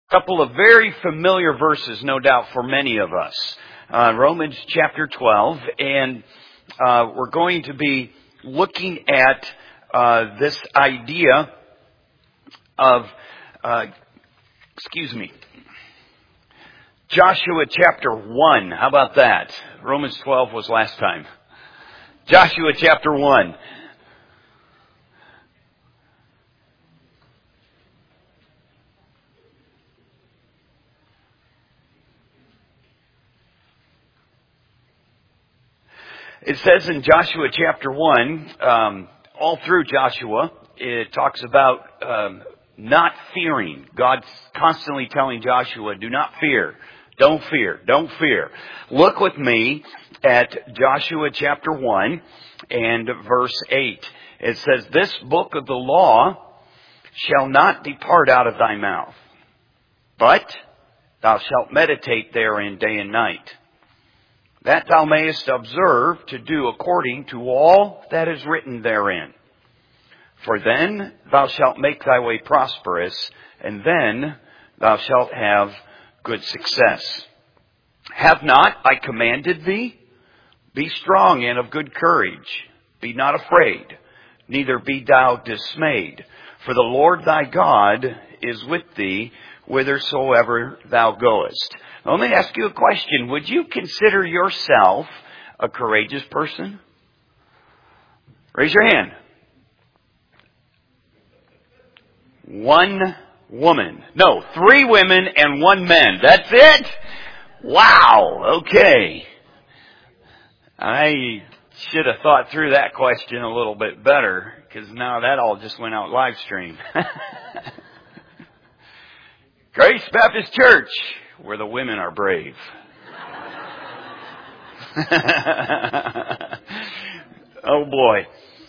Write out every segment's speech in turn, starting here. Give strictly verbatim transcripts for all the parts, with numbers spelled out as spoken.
Couple of very familiar verses, no doubt, for many of us. Uh, Romans chapter twelve, and uh, we're going to be looking at uh, this idea of, uh, excuse me, Joshua chapter one. How about that? Romans twelve was last time. Joshua chapter one. It says in Joshua chapter one, um, all through Joshua, it talks about um, not fearing. God's constantly telling Joshua, do not fear. Don't fear. Don't fear. Look with me at Joshua chapter one and verse eight. It says, this book of the law shall not depart out of thy mouth, but thou shalt meditate therein day and night, that thou mayest observe to do according to all that is written therein. For then thou shalt make thy way prosperous, and then thou shalt have good success. Have not I commanded thee? Be strong and of good courage. Be not afraid, neither be thou dismayed. For the Lord thy God is with thee whithersoever thou goest. Now, let me ask you a question. Would you consider yourself a courageous person? Raise your hand. One woman. No, three women and one man. That's it? Wow. Okay. I should have thought through that question a little bit better, because now that all just went out live stream. Grace Baptist Church, where the women are brave. Oh boy.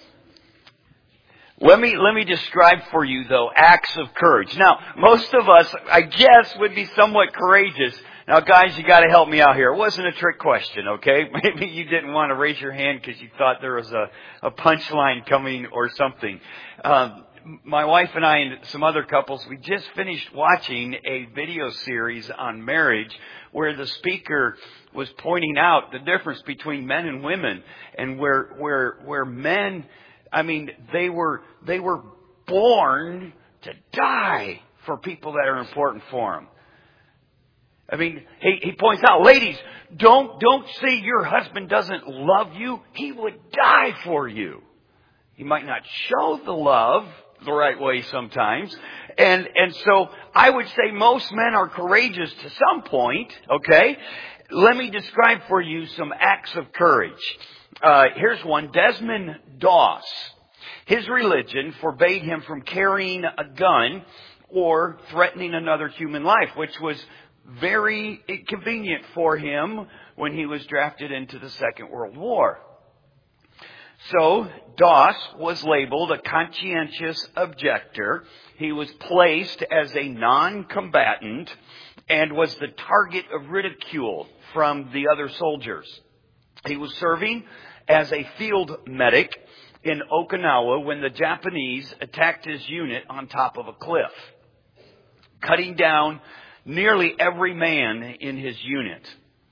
Let me, let me describe for you though, acts of courage. Now, most of us, I guess, would be somewhat courageous. Now guys, you gotta help me out here. It wasn't a trick question, okay? Maybe you didn't want to raise your hand because you thought there was a, a punchline coming or something. Um, My wife and I and some other couples, we just finished watching a video series on marriage where the speaker was pointing out the difference between men and women, and where where where men, I mean, they were they were born to die for people that are important for them. I mean, he, he points out, ladies, don't don't say your husband doesn't love you. He would die for you. He might not show the love the right way sometimes. And, and so I would say most men are courageous to some point. Okay. Let me describe for you some acts of courage. Uh, here's one. Desmond Doss. His religion forbade him from carrying a gun or threatening another human life, which was very inconvenient for him when he was drafted into the Second World War. So, Doss was labeled a conscientious objector. He was placed as a non-combatant and was the target of ridicule from the other soldiers. He was serving as a field medic in Okinawa when the Japanese attacked his unit on top of a cliff, cutting down nearly every man in his unit.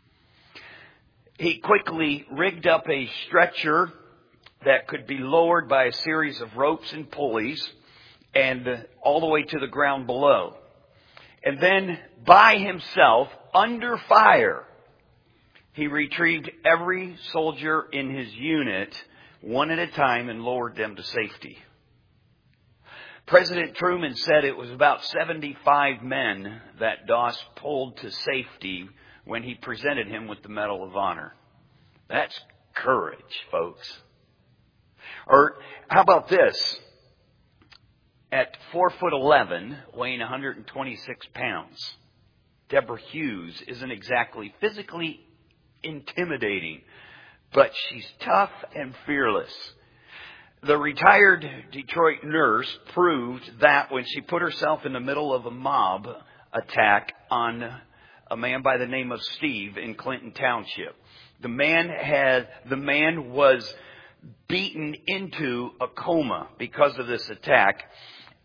He quickly rigged up a stretcher that could be lowered by a series of ropes and pulleys and all the way to the ground below. And then by himself, under fire, he retrieved every soldier in his unit one at a time and lowered them to safety. President Truman said it was about seventy-five men that Doss pulled to safety when he presented him with the Medal of Honor. That's courage, folks. Or how about this? At four foot eleven, weighing one hundred twenty-six pounds, Deborah Hughes isn't exactly physically intimidating, but she's tough and fearless. The retired Detroit nurse proved that when she put herself in the middle of a mob attack on a man by the name of Steve in Clinton Township. The man had, the man was beaten into a coma because of this attack.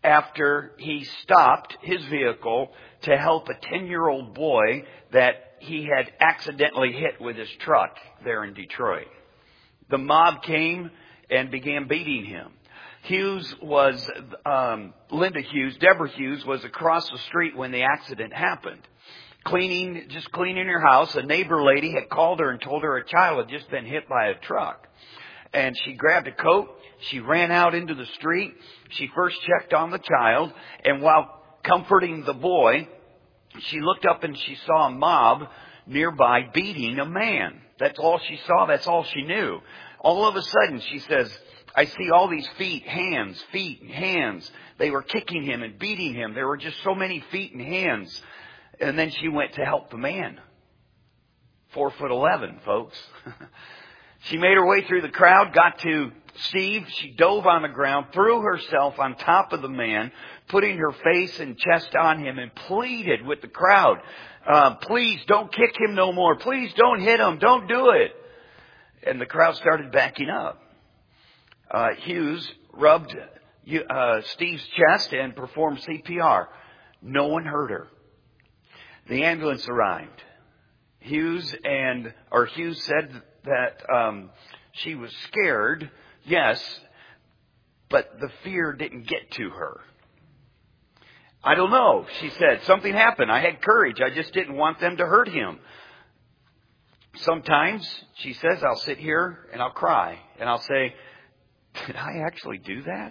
after he stopped his vehicle to help a ten-year-old boy that he had accidentally hit with his truck there in Detroit. The mob came and began beating him. Hughes was, um, Linda Hughes, Deborah Hughes was across the street when the accident happened. Cleaning, just cleaning her house. A neighbor lady had called her and told her a child had just been hit by a truck. And she grabbed a coat. She ran out into the street. She first checked on the child. And while comforting the boy, she looked up and she saw a mob nearby beating a man. That's all she saw. That's all she knew. All of a sudden, she says, I see all these feet, hands, feet, and hands. They were kicking him and beating him. There were just so many feet and hands. And then she went to help the man. Four foot eleven, folks. She made her way through the crowd, got to Steve. She dove on the ground, threw herself on top of the man, putting her face and chest on him, and pleaded with the crowd, uh, please don't kick him no more. Please don't hit him. Don't do it. And the crowd started backing up. Uh, Hughes rubbed uh, Steve's chest and performed C P R. No one hurt her. The ambulance arrived. Hughes and, or Hughes said that um, she was scared, yes, but the fear didn't get to her. I don't know, she said. Something happened. I had courage. I just didn't want them to hurt him. Sometimes, she says, I'll sit here and I'll cry. And I'll say, did I actually do that?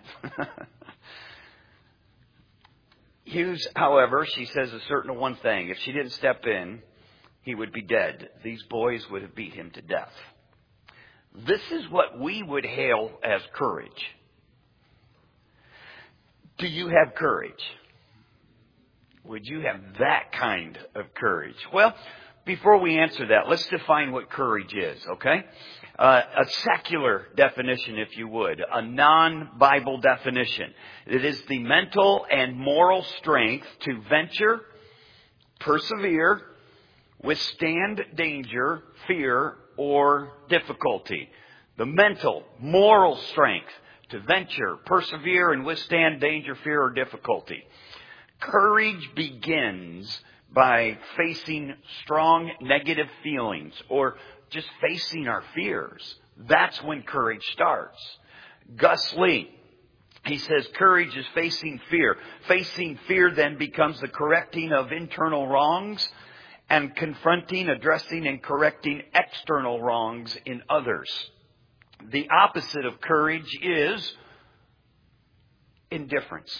Hughes, however, she says a certain one thing. If she didn't step in, he would be dead. These boys would have beat him to death. This is what we would hail as courage. Do you have courage? Would you have that kind of courage? Well, before we answer that, let's define what courage is, okay? Uh, a secular definition, if you would, a non-Bible definition. It is the mental and moral strength to venture, persevere, withstand danger, fear, or difficulty. The mental, moral strength to venture, persevere, and withstand danger, fear, or difficulty. Courage begins by facing strong negative feelings or just facing our fears. That's when courage starts. Gus Lee, he says courage is facing fear. Facing fear then becomes the correcting of internal wrongs and confronting, addressing, and correcting external wrongs in others. The opposite of courage is indifference.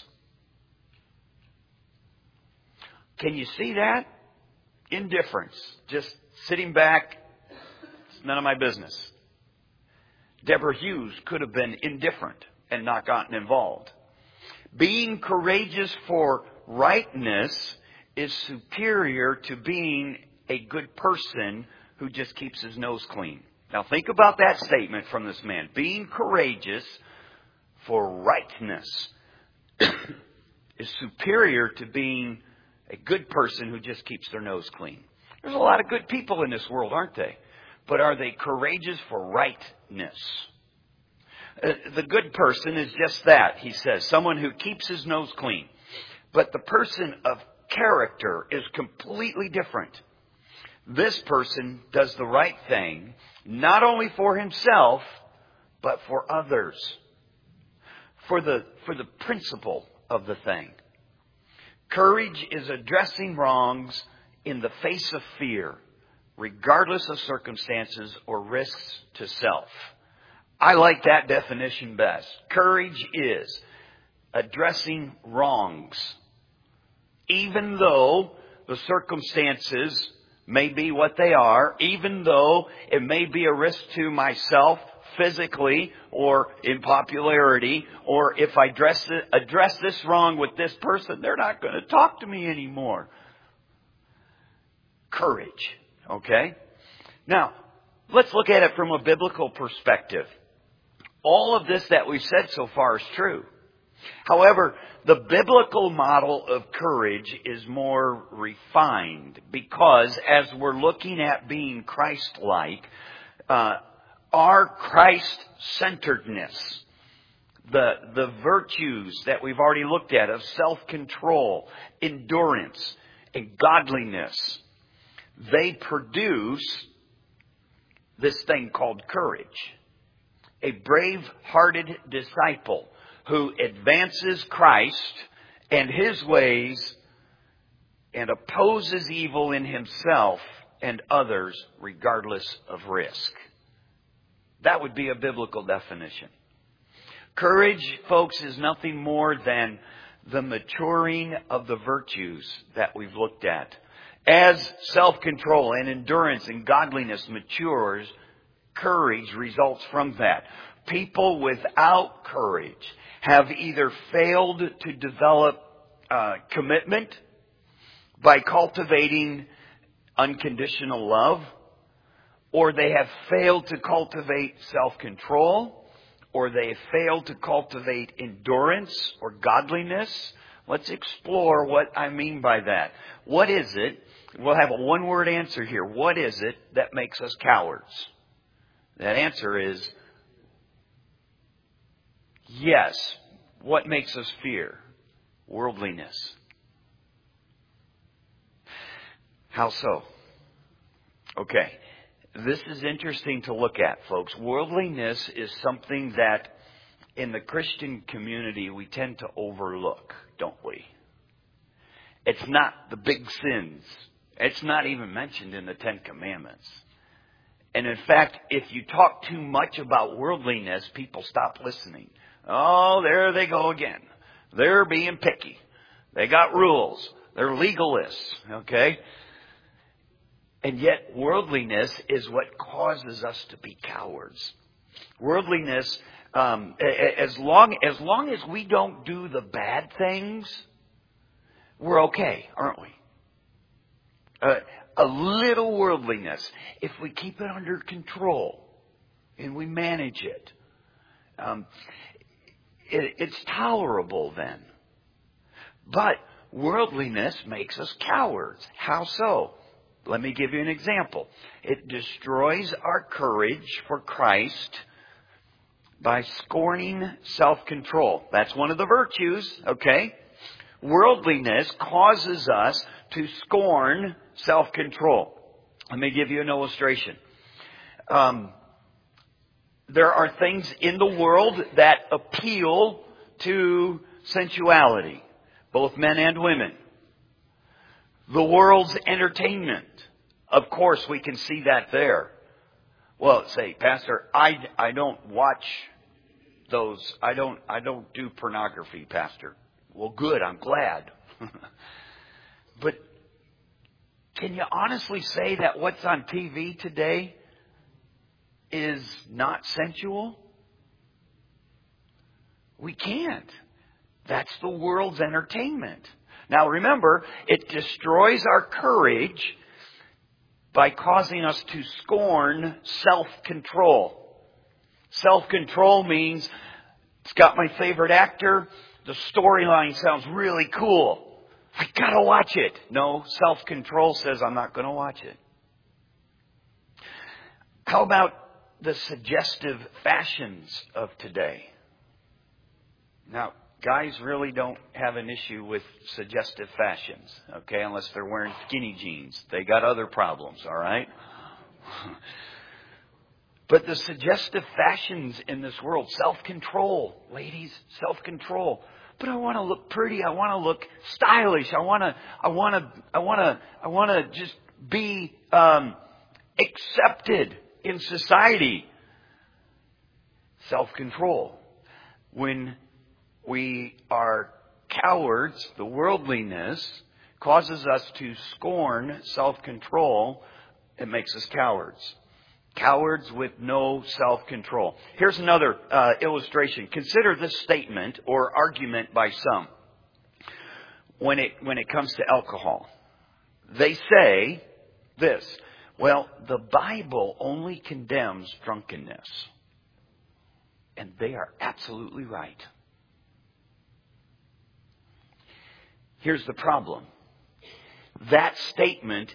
Can you see that? Indifference. Just sitting back. It's none of my business. Deborah Hughes could have been indifferent and not gotten involved. Being courageous for rightness is superior to being a good person who just keeps his nose clean. Now think about that statement from this man. Being courageous for rightness is superior to being a good person who just keeps their nose clean. There's a lot of good people in this world, aren't they? But are they courageous for rightness? Uh, the good person is just that, he says. Someone who keeps his nose clean. But the person of character is completely different. This person does the right thing, not only for himself, but for others. For the, for the principle of the thing. Courage is addressing wrongs in the face of fear, regardless of circumstances or risks to self. I like that definition best. Courage is addressing wrongs, even though the circumstances may be what they are, even though it may be a risk to myself physically or in popularity, or if I address, it, address this wrong with this person, they're not going to talk to me anymore. Courage, okay? Now, let's look at it from a biblical perspective. All of this that we've said so far is true. However, the biblical model of courage is more refined because as we're looking at being Christ-like, uh, our Christ-centeredness, the, the virtues that we've already looked at of self-control, endurance, and godliness, they produce this thing called courage. A brave-hearted disciple who advances Christ and His ways and opposes evil in himself and others regardless of risk. That would be a biblical definition. Courage, folks, is nothing more than the maturing of the virtues that we've looked at. As self-control and endurance and godliness matures, courage results from that. People without courage have either failed to develop uh, commitment by cultivating unconditional love, or they have failed to cultivate self-control, or they have failed to cultivate endurance or godliness. Let's explore what I mean by that. What is it? We'll have a one-word answer here. What is it that makes us cowards? That answer is yes. What makes us fear? Worldliness. How so? Okay. This is interesting to look at, folks. Worldliness is something that in the Christian community we tend to overlook, don't we? It's not the big sins. It's not even mentioned in the Ten Commandments. And in fact, if you talk too much about worldliness, people stop listening. Oh, there they go again. They're being picky. They got rules. They're legalists, okay? And yet worldliness is what causes us to be cowards. Worldliness, um, as long as long as we don't do the bad things, we're okay, aren't we? Uh, a little worldliness, if we keep it under control and we manage it, um, it it's tolerable then. But worldliness makes us cowards. How so? Let me give you an example. It destroys our courage for Christ by scorning self-control. That's one of the virtues, okay? Worldliness causes us to scorn self-control. Let me give you an illustration. Um, there are things in the world that appeal to sensuality, both men and women. The world's entertainment. Of course, we can see that there. Well, say, Pastor, I, I don't watch those. I don't, I don't do pornography, Pastor. Well, good. I'm glad. But can you honestly say that what's on T V today is not sensual? We can't. That's the world's entertainment. Now remember, it destroys our courage by causing us to scorn self-control. Self-control means it's got my favorite actor. The storyline sounds really cool. I gotta watch it. No, self-control says I'm not gonna watch it. How about the suggestive fashions of today? Now, guys really don't have an issue with suggestive fashions, okay, unless they're wearing skinny jeans. They got other problems, all right? But the suggestive fashions in this world, self-control, ladies, self-control. But I want to look pretty. I want to look stylish. I want to, I want to, I want to, I want to just be um, accepted in society. Self-control. When we are cowards, the worldliness causes us to scorn self-control. It makes us cowards. Cowards with no self-control. Here's another uh, illustration. Consider this statement or argument by some when it when it comes to alcohol. They say this, well, the Bible only condemns drunkenness. And they are absolutely right. Here's the problem. That statement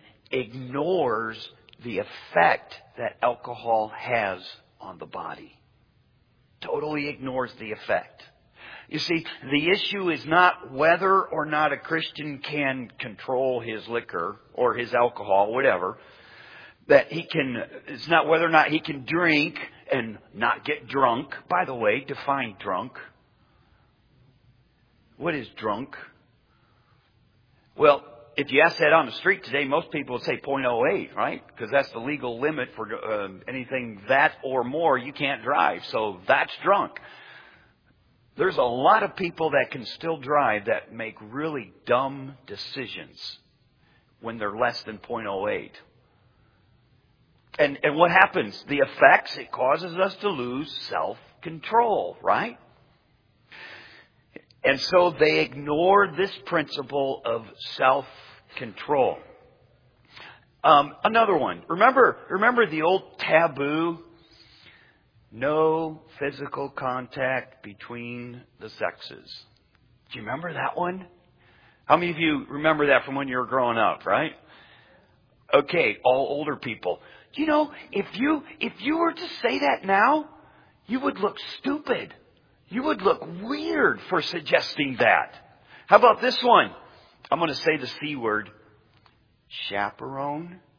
ignores the effect that alcohol has on the body. Totally ignores the effect. You see, the issue is not whether or not a Christian can control his liquor or his alcohol, whatever. That he can, it's not whether or not he can drink and not get drunk. By the way, define drunk. What is drunk? Well, if you ask that on the street today, most people would say point oh eight, right? Because that's the legal limit for uh, anything that or more, you can't drive. So that's drunk. There's a lot of people that can still drive that make really dumb decisions when they're less than point oh eight. And, and what happens? The effects, it causes us to lose self-control, right? And so they ignore this principle of self-control. Um, another one. Remember, remember the old taboo? No physical contact between the sexes. Do you remember that one? How many of you remember that from when you were growing up, right? Okay, all older people. Do you know, if you, if you were to say that now, you would look stupid. You would look weird for suggesting that. How about this one? I'm going to say the C word. Chaperone.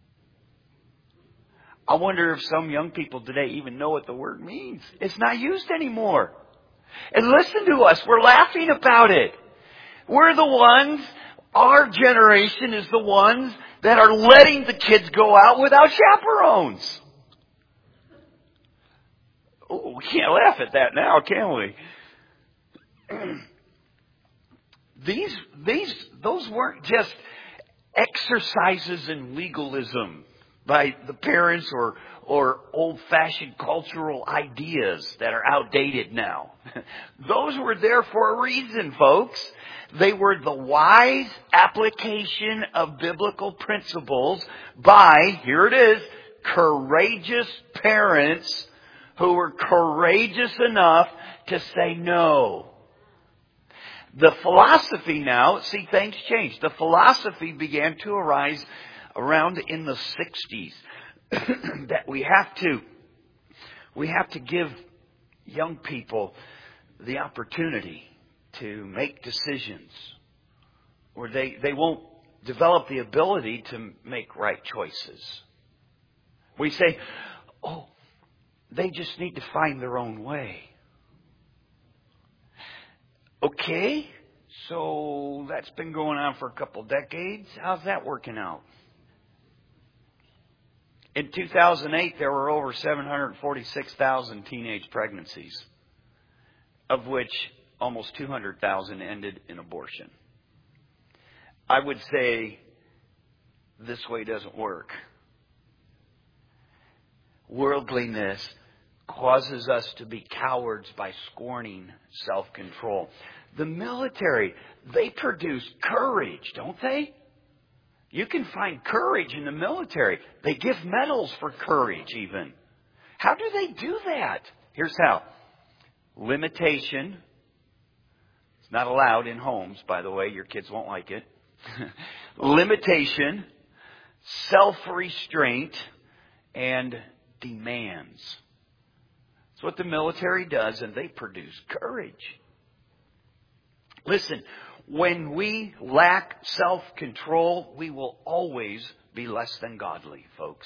I wonder if some young people today even know what the word means. It's not used anymore. And listen to us. We're laughing about it. We're the ones, our generation is the ones that are letting the kids go out without chaperones. Oh, we can't laugh at that now, can we? These, these, those weren't just exercises in legalism by the parents or, or old-fashioned cultural ideas that are outdated now. Those were there for a reason, folks. They were the wise application of biblical principles by, here it is, courageous parents who were courageous enough to say no. The philosophy now, see, things changed. The philosophy began to arise around in the sixties that we have to, we have to give young people the opportunity to make decisions, or they, they won't develop the ability to make right choices. We say, oh, they just need to find their own way. Okay, so that's been going on for a couple decades. How's that working out? In two thousand eight, there were over seven hundred forty-six thousand teenage pregnancies, of which almost two hundred thousand ended in abortion. I would say this way doesn't work. Worldliness causes us to be cowards by scorning self-control. The military, they produce courage, don't they? You can find courage in the military. They give medals for courage even. How do they do that? Here's how. Limitation. It's not allowed in homes, by the way. Your kids won't like it. Limitation, self-restraint, and demands. That's what the military does, and they produce courage. Listen, when we lack self-control, we will always be less than godly, folks.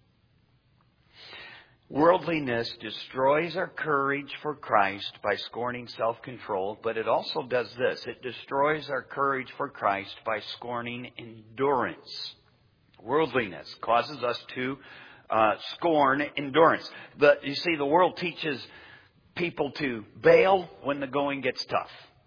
Worldliness destroys our courage for Christ by scorning self-control, but it also does this. It destroys our courage for Christ by scorning endurance. Worldliness causes us to uh, scorn endurance. The, you see, the world teaches people to bail when the going gets tough.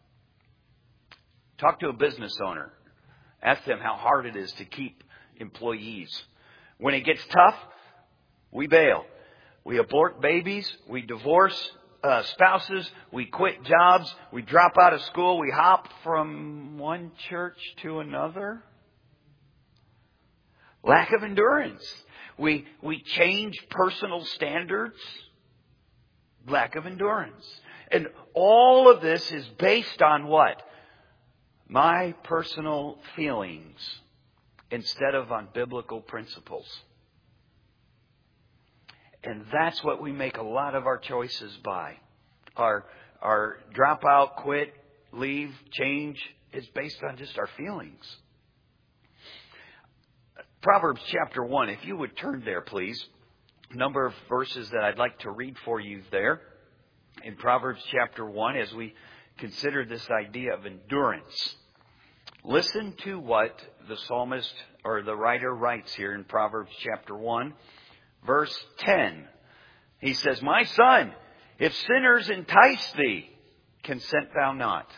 Talk to a business owner. Ask them how hard it is to keep employees. When it gets tough, we bail. We abort babies. We divorce uh, spouses. We quit jobs. We drop out of school. We hop from one church to another. Lack of endurance. We, we change personal standards. Lack of endurance. And all of this is based on what? My personal feelings instead of on biblical principles. And that's what we make a lot of our choices by. Our, our drop out, quit, leave, change is based on just our feelings. Proverbs chapter one, if you would turn there, please. A number of verses that I'd like to read for you there. In Proverbs chapter one, as we consider this idea of endurance. Listen to what the psalmist or the writer writes here in Proverbs chapter one, verse ten. He says, "My son, if sinners entice thee, consent thou not."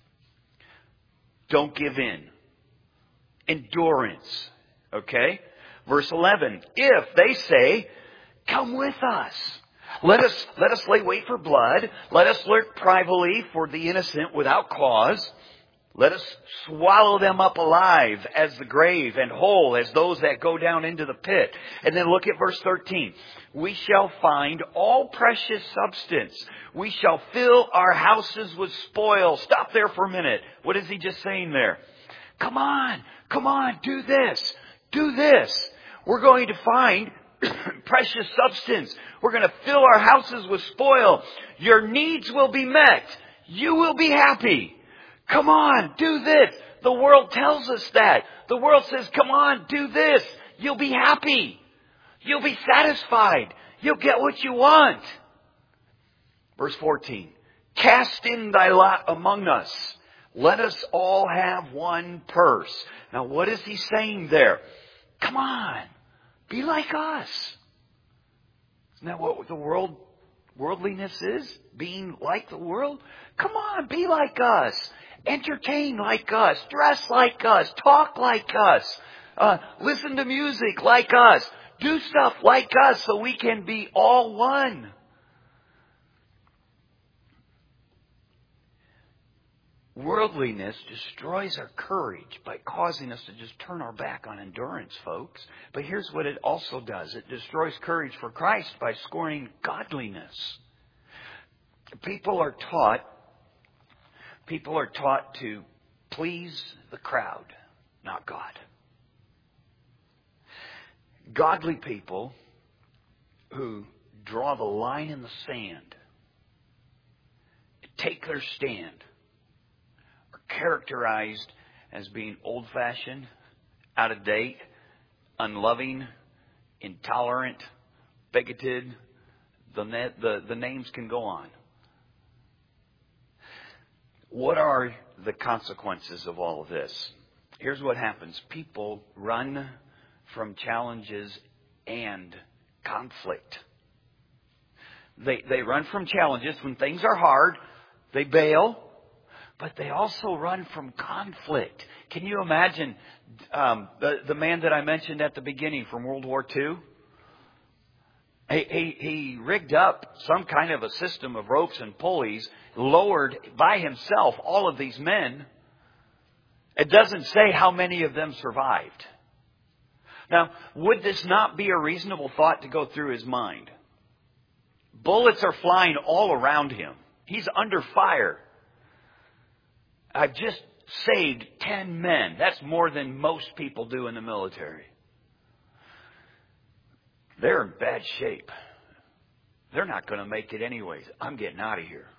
Don't give in. Endurance. Okay? Verse eleven. "If they say, come with us. Let us, let us lay wait for blood. Let us lurk privately for the innocent without cause. Let us swallow them up alive as the grave and whole as those that go down into the pit." And then look at verse thirteen. "We shall find all precious substance. We shall fill our houses with spoil." Stop there for a minute. What is he just saying there? Come on, come on, do this, do this. We're going to find precious substance. We're going to fill our houses with spoil. Your needs will be met. You will be happy. Come on, do this. The world tells us that. The world says, come on, do this. You'll be happy. You'll be satisfied. You'll get what you want. Verse fourteen. "Cast in thy lot among us. Let us all have one purse." Now, what is he saying there? Come on, be like us. Isn't that what the world, worldliness is? Being like the world? Come on, be like us. Entertain like us. Dress like us. Talk like us. Uh, listen to music like us. Do stuff like us so we can be all one. Worldliness destroys our courage by causing us to just turn our back on endurance, folks. But here's what it also does. It destroys courage for Christ by scorning godliness. People are taught, people are taught to please the crowd, not God. Godly people who draw the line in the sand, take their stand, are characterized as being old-fashioned, out of date, unloving, intolerant, bigoted. The, the, the names can go on. What are the consequences of all of this? Here's what happens. People run from challenges and conflict. They, they run from challenges when things are hard. They bail. But they also run from conflict. Can you imagine um, the, the man that I mentioned at the beginning from World War Two? He, he, he rigged up some kind of a system of ropes and pulleys, lowered by himself all of these men. It doesn't say how many of them survived. Now, would this not be a reasonable thought to go through his mind? Bullets are flying all around him. He's under fire. I've just saved ten men. That's more than most people do in the military. They're in bad shape. They're not going to make it anyways. I'm getting out of here.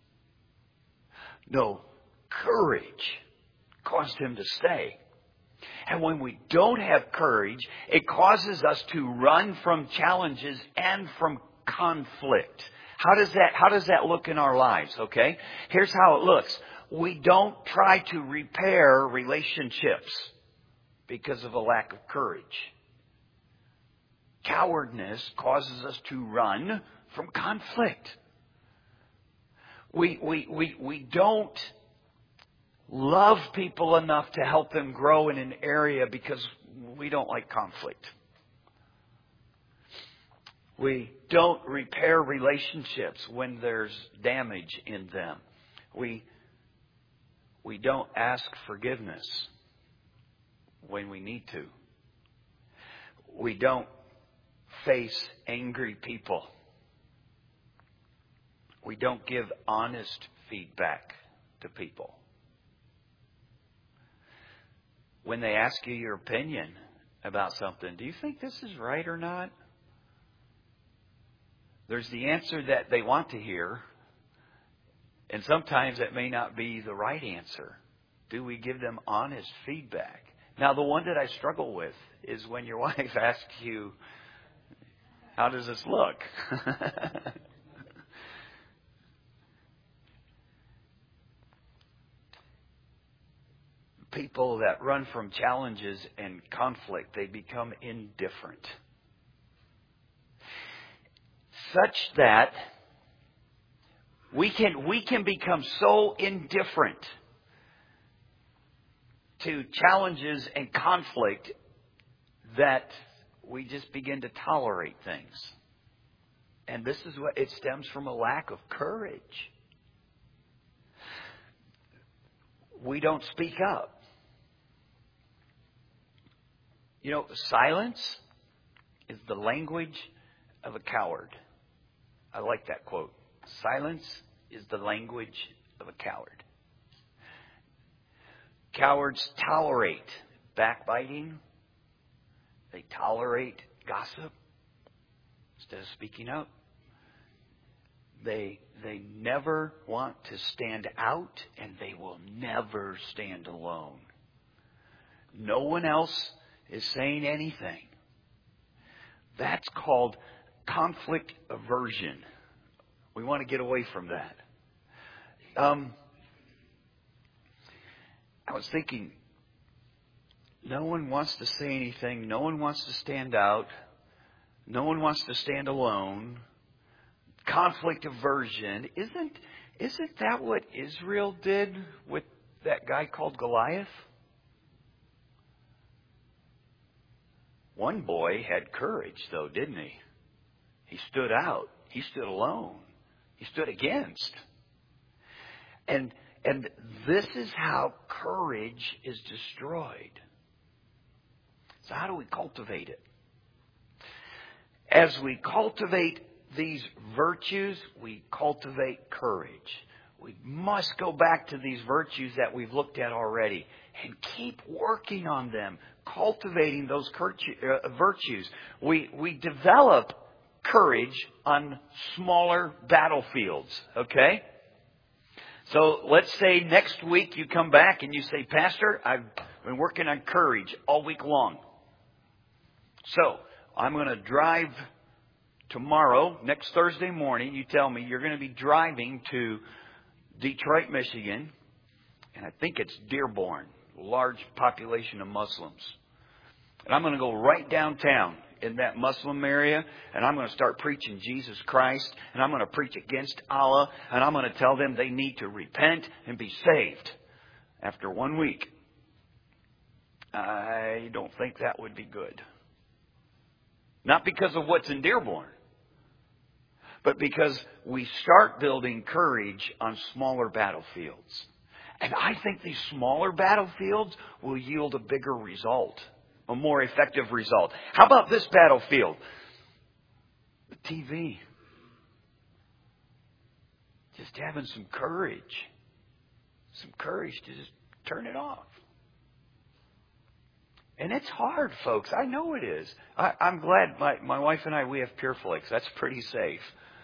No, courage caused him to stay. And when we don't have courage, it causes us to run from challenges and from conflict. How does that, how does that look in our lives? Okay. Here's how it looks. We don't try to repair relationships because of a lack of courage. Cowardness causes us to run from conflict. We, we, we, we don't love people enough to help them grow in an area because we don't like conflict. We don't repair relationships when there's damage in them. We, we don't ask forgiveness when we need to. We don't face angry people. We don't give honest feedback to people. When they ask you your opinion about something, do you think this is right or not? There's the answer that they want to hear, and sometimes that may not be the right answer. Do we give them honest feedback? Now, the one that I struggle with is when your wife asks you, how does this look? People that run from challenges and conflict, they become indifferent. Such that we can, we can become so indifferent to challenges and conflict that we just begin to tolerate things. And this is what it stems from, a lack of courage. We don't speak up. You know, silence is the language of a coward. I like that quote. Silence is the language of a coward. Cowards tolerate backbiting. They tolerate gossip instead of speaking up. They they never want to stand out, and they will never stand alone. No one else is saying anything. That's called conflict aversion. We want to get away from that. Um, I was thinking, no one wants to say anything. No one wants to stand out. No one wants to stand alone. Conflict aversion. Isn't, isn't that what Israel did with that guy called Goliath? One boy had courage, though, didn't he? He stood out. He stood alone. He stood against. And, and this is how courage is destroyed. So how do we cultivate it? As we cultivate these virtues, we cultivate courage. We must go back to these virtues that we've looked at already and keep working on them, cultivating those virtues. We, we develop courage on smaller battlefields, okay? So let's say next week you come back and you say, Pastor, I've been working on courage all week long. So I'm going to drive tomorrow, next Thursday morning. You tell me you're going to be driving to Detroit, Michigan, and I think it's Dearborn, a large population of Muslims. And I'm going to go right downtown in that Muslim area, and I'm going to start preaching Jesus Christ, and I'm going to preach against Allah, and I'm going to tell them they need to repent and be saved after one week. I don't think that would be good. Not because of what's in Dearborn, but because we start building courage on smaller battlefields. And I think these smaller battlefields will yield a bigger result, a more effective result. How about this battlefield? The T V. Just having some courage. Some courage to just turn it off. And it's hard, folks. I know it is. I, I'm glad my, my wife and I, we have PureFlix. That's pretty safe.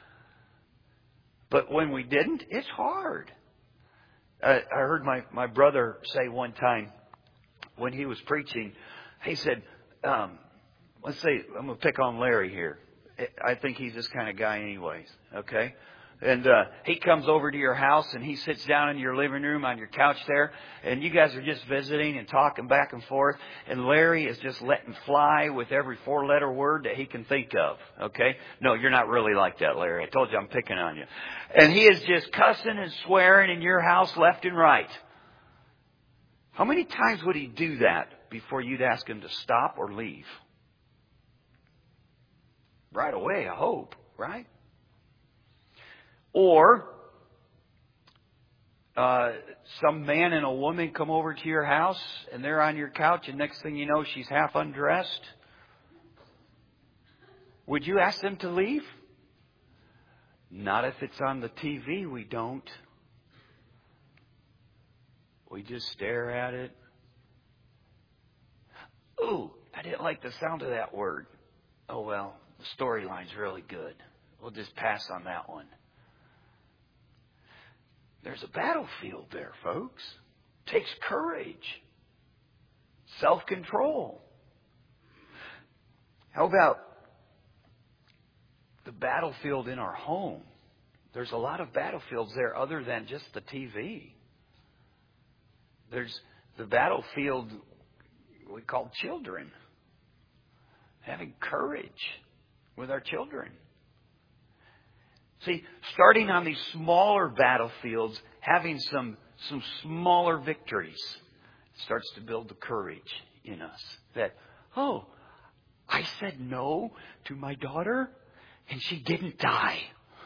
But when we didn't, it's hard. I, I heard my, my brother say one time when he was preaching, he said, um, let's say, I'm going to pick on Larry here. I think he's this kind of guy anyways, okay? And uh, he comes over to your house and he sits down in your living room on your couch there, and you guys are just visiting and talking back and forth, and Larry is just letting fly with every four-letter word that he can think of, okay? No, you're not really like that, Larry. I told you I'm picking on you. And he is just cussing and swearing in your house left and right. How many times would he do that before you'd ask him to stop or leave? Right away, I hope, right? Or uh, some man and a woman come over to your house and they're on your couch, and next thing you know, she's half undressed. Would you ask them to leave? Not if it's on the T V, we don't. We just stare at it. Ooh, I didn't like the sound of that word. Oh well, the storyline's really good. We'll just pass on that one. There's a battlefield there, folks. It takes courage. Self-control. How about the battlefield in our home? There's a lot of battlefields there other than just the T V. There's the battlefield we call children. Having courage with our children. See, starting on these smaller battlefields, having some, some smaller victories starts to build the courage in us. That, oh, I said no to my daughter and she didn't die.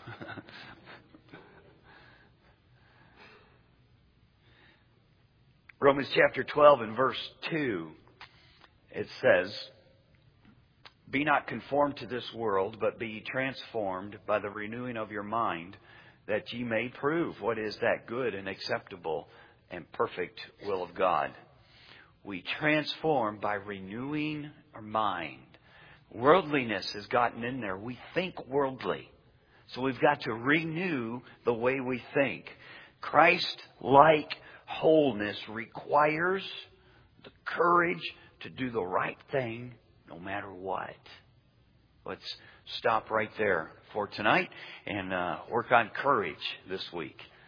Romans chapter twelve and verse two, it says, be not conformed to this world, but be ye transformed by the renewing of your mind, that ye may prove what is that good and acceptable and perfect will of God. We transform by renewing our mind. Worldliness has gotten in there. We think worldly. So we've got to renew the way we think. Christ-like wholeness requires the courage to do the right thing no matter what. Let's stop right there for tonight and uh, work on courage this week.